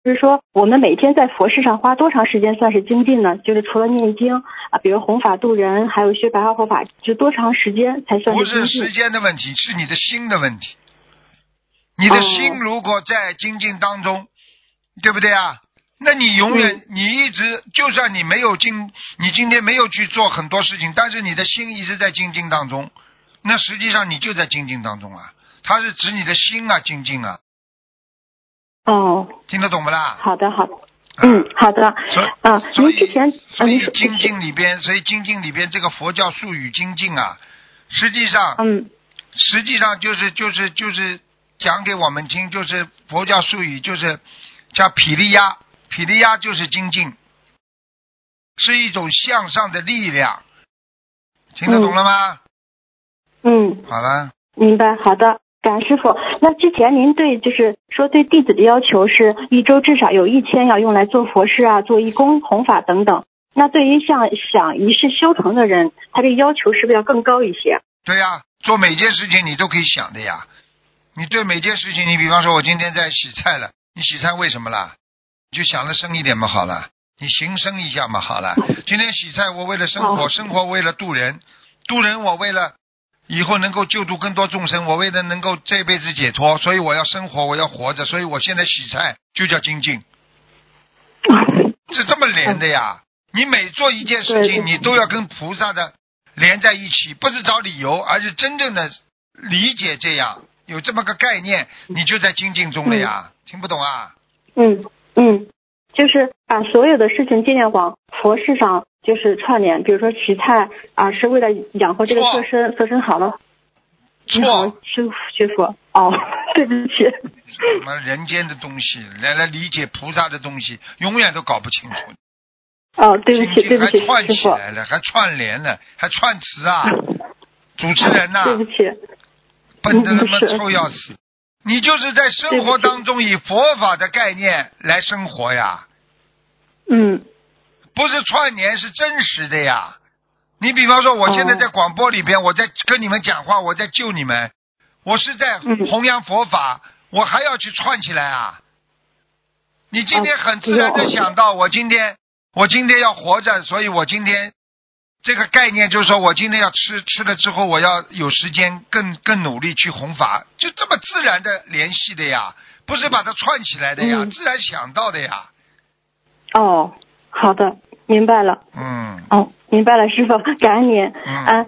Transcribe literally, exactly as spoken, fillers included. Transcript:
就是说我们每天在佛事上花多长时间算是精进呢？就是除了念经啊，比如弘法度人，还有学白话佛法，就多长时间才算是精进？ 不是时间的问题，是你的心的问题。你的心如果在精进当中，哦、对不对啊？那你永远、嗯、你一直就算你没有精，你今天没有去做很多事情，但是你的心一直在精进当中，那实际上你就在精进当中啊。它是指你的心啊，精进啊。 哦， 听得懂不啦？ 好的，好的。嗯，好的。 所以啊， 所以之前所以精进里边，所以精进里边这个佛教术语精进啊，实际上， 嗯， 实际上就是就是就是讲给我们听，就是佛教术语就是叫毗利亚，毗利亚就是精进，是一种向上的力量。听得懂了吗？ 嗯。嗯好了。 明白，好的。感恩师傅。那之前您对就是说对弟子的要求是一周至少有一天要用来做佛事啊、做义工、弘法等等。那对于像想一世修成的人，他这要求是不是要更高一些？ 对呀、啊，做每件事情你都可以想的呀。你对每件事情，你比方说我今天在洗菜了，你洗菜为什么啦？你就想了深一点嘛，好了，你行深一下嘛，好了。今天洗菜我为了生活，生活为了度人，度人我为了以后能够救度更多众生，我为了能够这辈子解脱，所以我要生活，我要活着，所以我现在洗菜就叫精进，是这么连的呀。你每做一件事情，你都要跟菩萨的连在一起，不是找理由，而是真正的理解这样，有这么个概念，你就在精进中了呀。嗯、听不懂啊？ 嗯嗯，就是把所有的事情尽量往佛事上就是串联，比如说洗菜啊，是为了养活这个色身，色身好了。 错， 师傅师傅哦，对不起。 什么人间的东西，来来理解菩萨的东西，永远都搞不清楚。 哦，对不起，对不起， 还串起来了，还串联了，还串词啊！主持人呐、啊， 对不起， 笨得他妈臭要死！你就是在生活当中以佛法的概念来生活呀。 嗯， 不是串联，是真实的呀。你比方说，我现在在广播里边，哦、我在跟你们讲话，我在救你们，我是在弘扬佛法，嗯、我还要去串起来啊。你今天很自然的想到，我今天。我今天要活着，所以我今天这个概念就是说我今天要吃，吃了之后我要有时间更更努力去弘法，就这么自然的联系的呀，不是把它串起来的呀，嗯、自然想到的呀。 哦，好的，明白了。 嗯。 哦，明白了，师傅，感恩您。 嗯。 啊